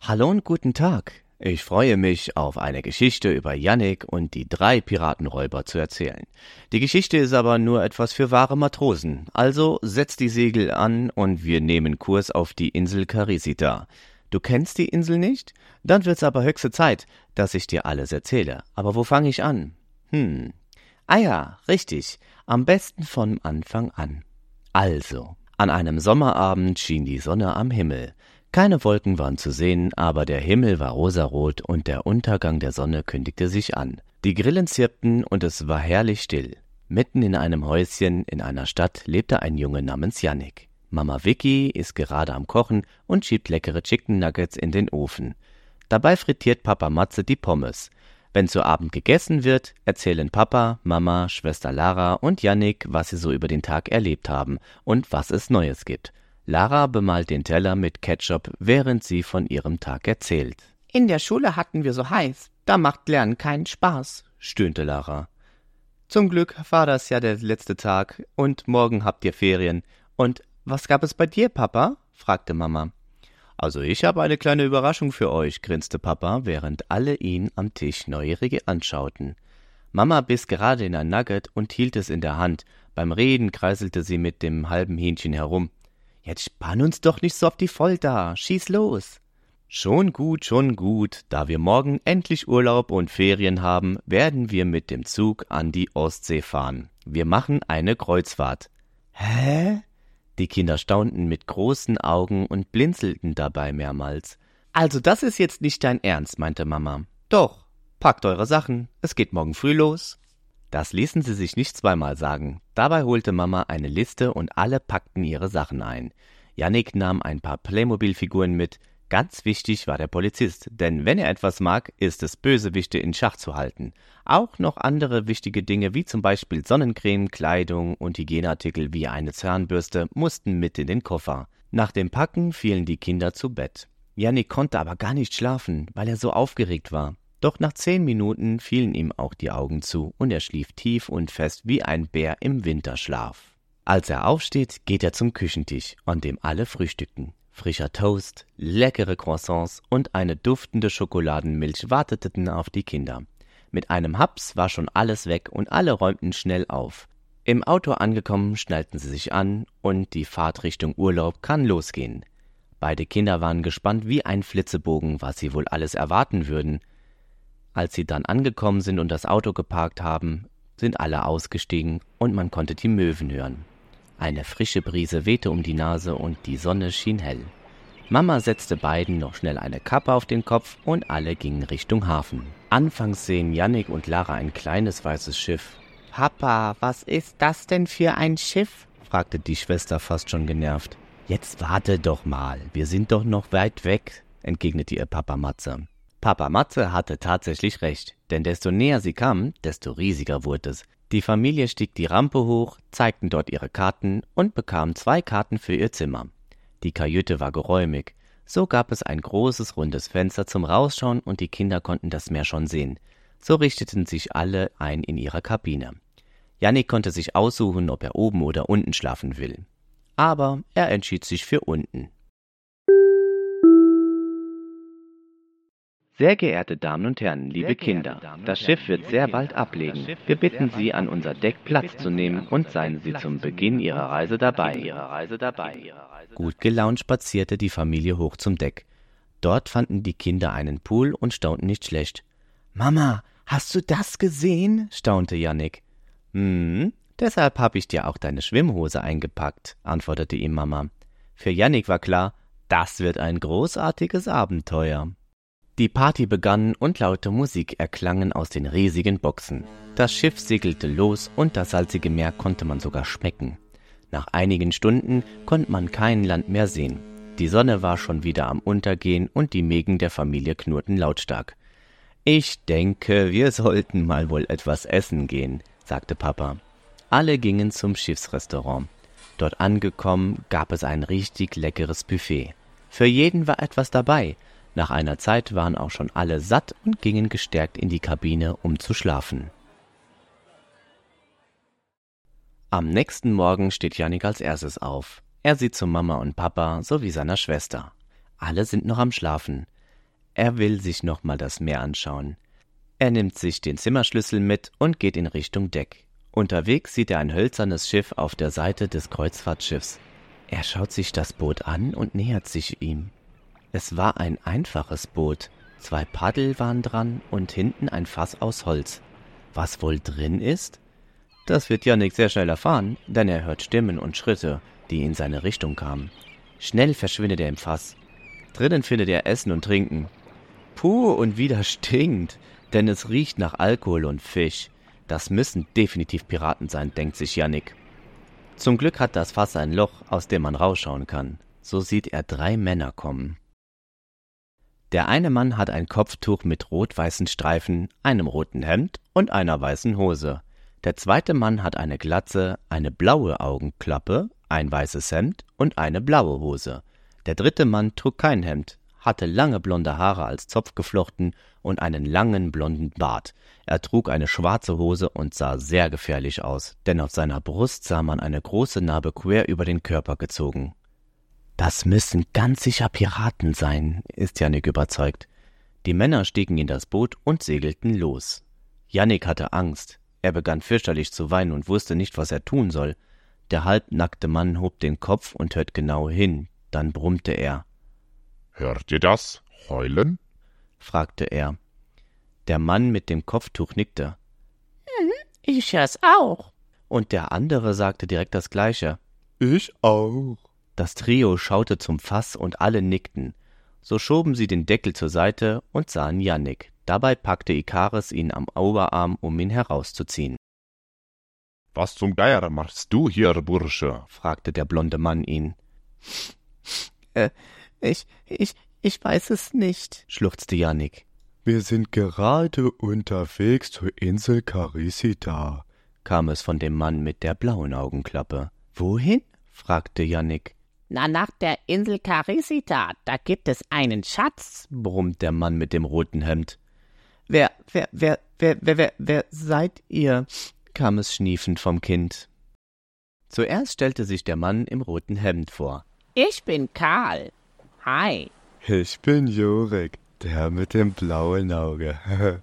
Hallo und guten Tag. Ich freue mich, auf eine Geschichte über Jannik und die 3 Piratenräuber zu erzählen. Die Geschichte ist aber nur etwas für wahre Matrosen, also setzt die Segel an und wir nehmen Kurs auf die Insel Karisita. Du kennst die Insel nicht? Dann wird's aber höchste Zeit, dass ich dir alles erzähle. Aber wo fange ich an? Ah ja, richtig. Am besten von Anfang an. Also, an einem Sommerabend schien die Sonne am Himmel. Keine Wolken waren zu sehen, aber der Himmel war rosarot und der Untergang der Sonne kündigte sich an. Die Grillen zirpten und es war herrlich still. Mitten in einem Häuschen in einer Stadt lebte ein Junge namens Jannik. Mama Vicky ist gerade am Kochen und schiebt leckere Chicken Nuggets in den Ofen. Dabei frittiert Papa Matze die Pommes. Wenn zu Abend gegessen wird, erzählen Papa, Mama, Schwester Lara und Jannik, was sie so über den Tag erlebt haben und was es Neues gibt. Lara bemalt den Teller mit Ketchup, während sie von ihrem Tag erzählt. In der Schule hatten wir so heiß. Da macht Lernen keinen Spaß, stöhnte Lara. Zum Glück war das ja der letzte Tag und morgen habt ihr Ferien. Und was gab es bei dir, Papa? Fragte Mama. Also ich habe eine kleine Überraschung für euch, grinste Papa, während alle ihn am Tisch neugierig anschauten. Mama biss gerade in ein Nugget und hielt es in der Hand. Beim Reden kreiselte sie mit dem halben Hähnchen herum. Jetzt spann uns doch nicht so auf die Folter, schieß los. Schon gut, da wir morgen endlich Urlaub und Ferien haben, werden wir mit dem Zug an die Ostsee fahren. Wir machen eine Kreuzfahrt. Hä? Die Kinder staunten mit großen Augen und blinzelten dabei mehrmals. Also das ist jetzt nicht dein Ernst, meinte Mama. Doch, packt eure Sachen, es geht morgen früh los. Das ließen sie sich nicht zweimal sagen. Dabei holte Mama eine Liste und alle packten ihre Sachen ein. Jannik nahm ein paar Playmobil-Figuren mit. Ganz wichtig war der Polizist, denn wenn er etwas mag, ist es, Bösewichte in Schach zu halten. Auch noch andere wichtige Dinge wie zum Beispiel Sonnencreme, Kleidung und Hygieneartikel wie eine Zahnbürste mussten mit in den Koffer. Nach dem Packen fielen die Kinder zu Bett. Jannik konnte aber gar nicht schlafen, weil er so aufgeregt war. Doch nach 10 Minuten fielen ihm auch die Augen zu und er schlief tief und fest wie ein Bär im Winterschlaf. Als er aufsteht, geht er zum Küchentisch, an dem alle frühstückten. Frischer Toast, leckere Croissants und eine duftende Schokoladenmilch warteten auf die Kinder. Mit einem Haps war schon alles weg und alle räumten schnell auf. Im Auto angekommen, schnallten sie sich an und die Fahrt Richtung Urlaub kann losgehen. Beide Kinder waren gespannt wie ein Flitzebogen, was sie wohl alles erwarten würden. Als sie dann angekommen sind und das Auto geparkt haben, sind alle ausgestiegen und man konnte die Möwen hören. Eine frische Brise wehte um die Nase und die Sonne schien hell. Mama setzte beiden noch schnell eine Kappe auf den Kopf und alle gingen Richtung Hafen. Anfangs sehen Jannik und Lara ein kleines weißes Schiff. Papa, was ist das denn für ein Schiff? Fragte die Schwester fast schon genervt. Jetzt warte doch mal, wir sind doch noch weit weg, entgegnete ihr Papa Matze. Papa Matze hatte tatsächlich recht, denn desto näher sie kamen, desto riesiger wurde es. Die Familie stieg die Rampe hoch, zeigten dort ihre Karten und bekamen 2 Karten für ihr Zimmer. Die Kajüte war geräumig. So gab es ein großes, rundes Fenster zum Rausschauen und die Kinder konnten das Meer schon sehen. So richteten sich alle ein in ihrer Kabine. Jannik konnte sich aussuchen, ob er oben oder unten schlafen will. Aber er entschied sich für unten. Sehr geehrte Damen und Herren, liebe Kinder, das Schiff wird sehr bald ablegen. Wir bitten Sie, an unser Deck Platz zu nehmen und seien Sie zum Beginn Ihrer Reise dabei. Gut gelaunt spazierte die Familie hoch zum Deck. Dort fanden die Kinder einen Pool und staunten nicht schlecht. »Mama, hast du das gesehen?« staunte Jannik. Deshalb habe ich dir auch deine Schwimmhose eingepackt«, antwortete ihm Mama. Für Jannik war klar, das wird ein großartiges Abenteuer. Die Party begann und laute Musik erklangen aus den riesigen Boxen. Das Schiff segelte los und das salzige Meer konnte man sogar schmecken. Nach einigen Stunden konnte man kein Land mehr sehen. Die Sonne war schon wieder am Untergehen und die Mägen der Familie knurrten lautstark. »Ich denke, wir sollten mal wohl etwas essen gehen«, sagte Papa. Alle gingen zum Schiffsrestaurant. Dort angekommen gab es ein richtig leckeres Buffet. Für jeden war etwas dabei. Nach einer Zeit waren auch schon alle satt und gingen gestärkt in die Kabine, um zu schlafen. Am nächsten Morgen steht Jannik als erstes auf. Er sieht zu Mama und Papa sowie seiner Schwester. Alle sind noch am Schlafen. Er will sich nochmal das Meer anschauen. Er nimmt sich den Zimmerschlüssel mit und geht in Richtung Deck. Unterwegs sieht er ein hölzernes Schiff auf der Seite des Kreuzfahrtschiffs. Er schaut sich das Boot an und nähert sich ihm. Es war ein einfaches Boot. 2 Paddel waren dran und hinten ein Fass aus Holz. Was wohl drin ist? Das wird Jannik sehr schnell erfahren, denn er hört Stimmen und Schritte, die in seine Richtung kamen. Schnell verschwindet er im Fass. Drinnen findet er Essen und Trinken. Puh, und wieder stinkt, denn es riecht nach Alkohol und Fisch. Das müssen definitiv Piraten sein, denkt sich Jannik. Zum Glück hat das Fass ein Loch, aus dem man rausschauen kann. So sieht er 3 Männer kommen. Der eine Mann hat ein Kopftuch mit rot-weißen Streifen, einem roten Hemd und einer weißen Hose. Der zweite Mann hat eine Glatze, eine blaue Augenklappe, ein weißes Hemd und eine blaue Hose. Der dritte Mann trug kein Hemd, hatte lange blonde Haare als Zopf geflochten und einen langen blonden Bart. Er trug eine schwarze Hose und sah sehr gefährlich aus, denn auf seiner Brust sah man eine große Narbe quer über den Körper gezogen. Das müssen ganz sicher Piraten sein, ist Jannik überzeugt. Die Männer stiegen in das Boot und segelten los. Jannik hatte Angst. Er begann fürchterlich zu weinen und wusste nicht, was er tun soll. Der halbnackte Mann hob den Kopf und hört genau hin. Dann brummte er. »Hört ihr das? Heulen?« fragte er. Der Mann mit dem Kopftuch nickte. Ich hör's auch. Und der andere sagte direkt das Gleiche. Ich auch. Das Trio schaute zum Fass und alle nickten. So schoben sie den Deckel zur Seite und sahen Jannik. Dabei packte Ikaris ihn am Oberarm, um ihn herauszuziehen. »Was zum Geier machst du hier, Bursche?« fragte der blonde Mann ihn. Ich weiß es nicht, schluchzte Jannik. Wir sind gerade unterwegs zur Insel Karisita, kam es von dem Mann mit der blauen Augenklappe. Wohin? fragte Jannik. Na, nach der Insel Karisita, da gibt es einen Schatz, brummt der Mann mit dem roten Hemd. Wer seid ihr? kam es schniefend vom Kind. Zuerst stellte sich der Mann im roten Hemd vor. Ich bin Karl. Hi. Ich bin Jorik, der mit dem blauen Auge.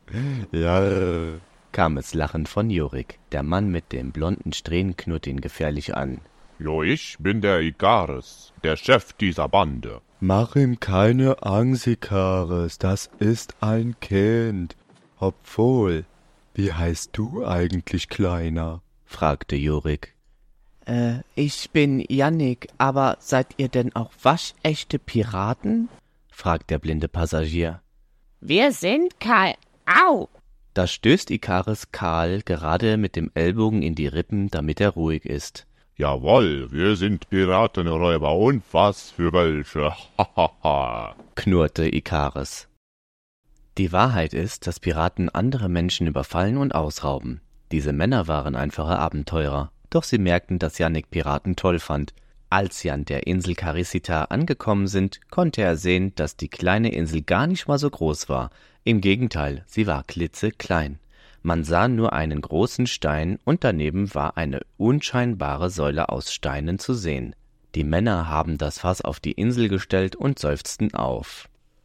Ja, kam es lachend von Jorik. Der Mann mit dem blonden Strähnen knurrte ihn gefährlich an. »Jo, ich bin der Ikaris, der Chef dieser Bande.« Mach ihm keine Angst, Ikaris, das ist ein Kind. Obwohl, wie heißt du eigentlich, Kleiner? fragte Jorik. Ich bin Jannik, aber seid ihr denn auch waschechte Piraten? fragt der blinde Passagier. Wir sind Au! Da stößt Ikaris Karl gerade mit dem Ellbogen in die Rippen, damit er ruhig ist. »Jawohl, wir sind Piratenräuber und was für welche, hahaha«, knurrte Ikaris. Die Wahrheit ist, dass Piraten andere Menschen überfallen und ausrauben. Diese Männer waren einfache Abenteurer, doch sie merkten, dass Jannik Piraten toll fand. Als sie an der Insel Karisita angekommen sind, konnte er sehen, dass die kleine Insel gar nicht mal so groß war. Im Gegenteil, sie war klitzeklein. Man sah nur einen großen Stein und daneben war eine unscheinbare Säule aus Steinen zu sehen. Die Männer haben das Fass auf die Insel gestellt und seufzten auf.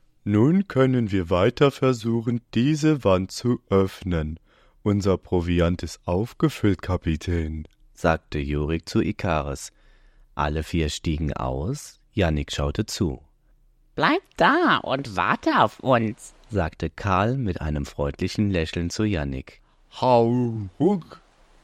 Nun können wir weiter versuchen, diese Wand zu öffnen. Unser Proviant ist aufgefüllt, Kapitän, sagte Jorik zu Ikaris. Alle 4 stiegen aus, Jannik schaute zu. Bleib da und warte auf uns, sagte Karl mit einem freundlichen Lächeln zu Jannik. »Hau, huck,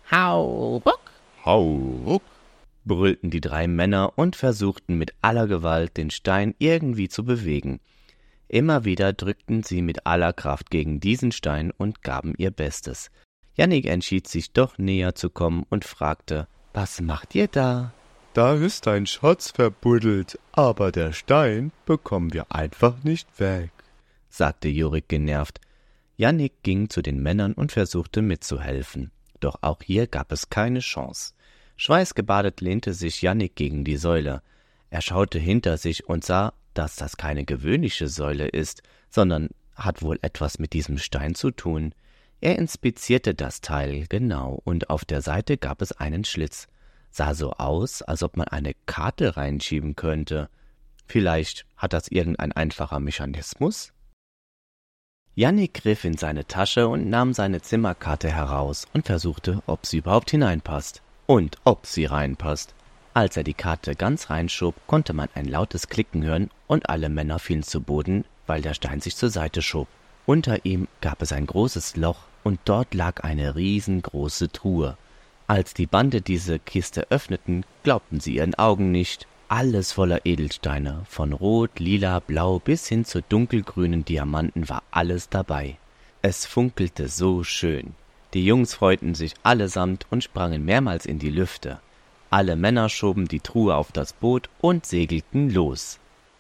Hau, buck, hau, huck«, brüllten die 3 Männer und versuchten mit aller Gewalt, den Stein irgendwie zu bewegen. Immer wieder drückten sie mit aller Kraft gegen diesen Stein und gaben ihr Bestes. Jannik entschied sich doch näher zu kommen und fragte, »Was macht ihr da?« Da ist ein Schatz verbuddelt, aber der Stein bekommen wir einfach nicht weg, sagte Jorik genervt. Jannik ging zu den Männern und versuchte mitzuhelfen. Doch auch hier gab es keine Chance. Schweißgebadet lehnte sich Jannik gegen die Säule. Er schaute hinter sich und sah, dass das keine gewöhnliche Säule ist, sondern hat wohl etwas mit diesem Stein zu tun. Er inspizierte das Teil genau und auf der Seite gab es einen Schlitz. Sah so aus, als ob man eine Karte reinschieben könnte. Vielleicht hat das irgendein einfacher Mechanismus? Jannik griff in seine Tasche und nahm seine Zimmerkarte heraus und versuchte, ob sie überhaupt hineinpasst. Und ob sie reinpasst. Als er die Karte ganz reinschob, konnte man ein lautes Klicken hören und alle Männer fielen zu Boden, weil der Stein sich zur Seite schob. Unter ihm gab es ein großes Loch und dort lag eine riesengroße Truhe. Als die Bande diese Kiste öffneten, glaubten sie ihren Augen nicht. Alles voller Edelsteine, von Rot, Lila, Blau bis hin zu dunkelgrünen Diamanten war alles dabei. Es funkelte so schön. Die Jungs freuten sich allesamt und sprangen mehrmals in die Lüfte. Alle Männer schoben die Truhe auf das Boot und segelten los.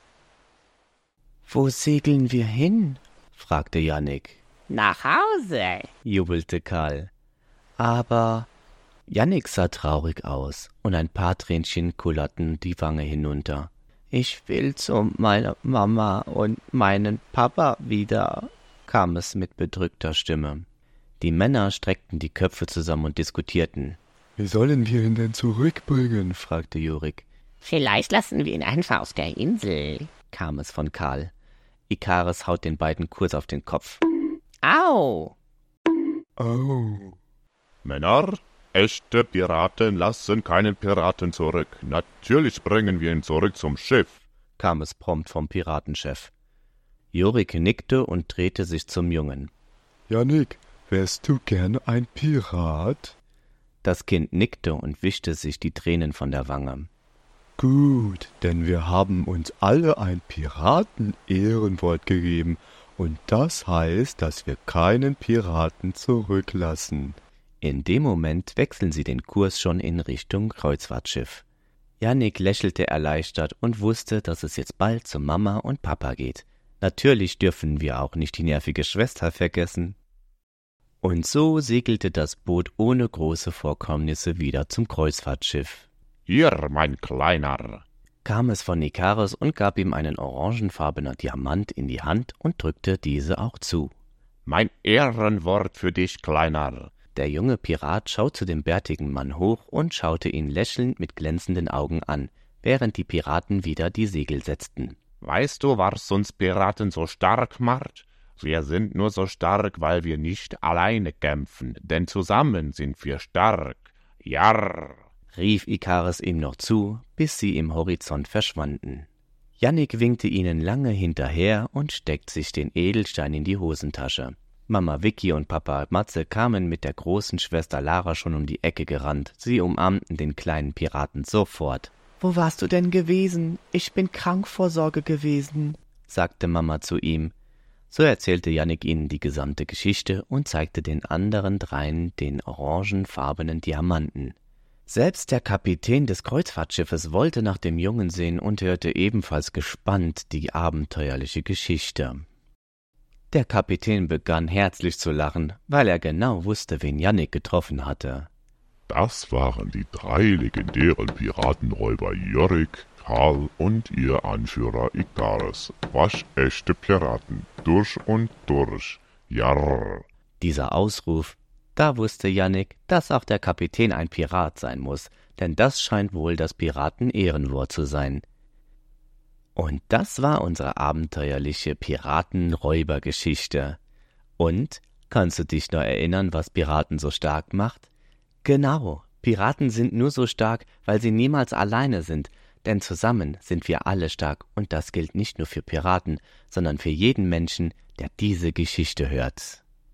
»Wo segeln wir hin?« fragte Jannik. »Nach Hause«, jubelte Karl. Aber Jannik sah traurig aus und ein paar Tränchen kullerten die Wange hinunter. »Ich will zu meiner Mama und meinen Papa wieder«, kam es mit bedrückter Stimme. Die Männer streckten die Köpfe zusammen und diskutierten. »Wie sollen wir ihn denn zurückbringen?« fragte Jorik. »Vielleicht lassen wir ihn einfach auf der Insel«, kam es von Karl. Ikaris haut den beiden kurz auf den Kopf. »Au!« Oh. Männer, echte Piraten lassen keinen Piraten zurück. Natürlich bringen wir ihn zurück zum Schiff«, kam es prompt vom Piratenchef. Jorik nickte und drehte sich zum Jungen. »Jannik, wärst du gern ein Pirat?« Das Kind nickte und wischte sich die Tränen von der Wange. »Gut, denn wir haben uns alle ein Piraten-Ehrenwort gegeben, und das heißt, dass wir keinen Piraten zurücklassen.« In dem Moment wechseln sie den Kurs schon in Richtung Kreuzfahrtschiff. Jannik lächelte erleichtert und wusste, dass es jetzt bald zu Mama und Papa geht. Natürlich dürfen wir auch nicht die nervige Schwester vergessen. Und so segelte das Boot ohne große Vorkommnisse wieder zum Kreuzfahrtschiff. »Hier, mein Kleiner«, kam es von Ikaris und gab ihm einen orangenfarbenen Diamant in die Hand und drückte diese auch zu. »Mein Ehrenwort für dich, Kleiner.« Der junge Pirat schaute zu dem bärtigen Mann hoch und schaute ihn lächelnd mit glänzenden Augen an, während die Piraten wieder die Segel setzten. »Weißt du, was uns Piraten so stark macht? Wir sind nur so stark, weil wir nicht alleine kämpfen, denn zusammen sind wir stark. Jarr!« rief Ikaris ihm noch zu, bis sie im Horizont verschwanden. Jannik winkte ihnen lange hinterher und steckte sich den Edelstein in die Hosentasche. Mama Vicky und Papa Matze kamen mit der großen Schwester Lara schon um die Ecke gerannt. Sie umarmten den kleinen Piraten sofort. »Wo warst du denn gewesen? Ich bin krank vor Sorge gewesen«, sagte Mama zu ihm. So erzählte Jannik ihnen die gesamte Geschichte und zeigte den anderen dreien den orangenfarbenen Diamanten. Selbst der Kapitän des Kreuzfahrtschiffes wollte nach dem Jungen sehen und hörte ebenfalls gespannt die abenteuerliche Geschichte. Der Kapitän begann herzlich zu lachen, weil er genau wusste, wen Jannik getroffen hatte. Das waren die 3 legendären Piratenräuber Jorik, Karl und ihr Anführer Ikaris. Waschechte Piraten, durch und durch. Jarr! Dieser Ausruf, da wusste Jannik, dass auch der Kapitän ein Pirat sein muss, denn das scheint wohl das Piraten-Ehrenwort zu sein. Und das war unsere abenteuerliche Piraten-Räuber-Geschichte. Und, kannst du dich noch erinnern, was Piraten so stark macht? Genau, Piraten sind nur so stark, weil sie niemals alleine sind, denn zusammen sind wir alle stark und das gilt nicht nur für Piraten, sondern für jeden Menschen, der diese Geschichte hört.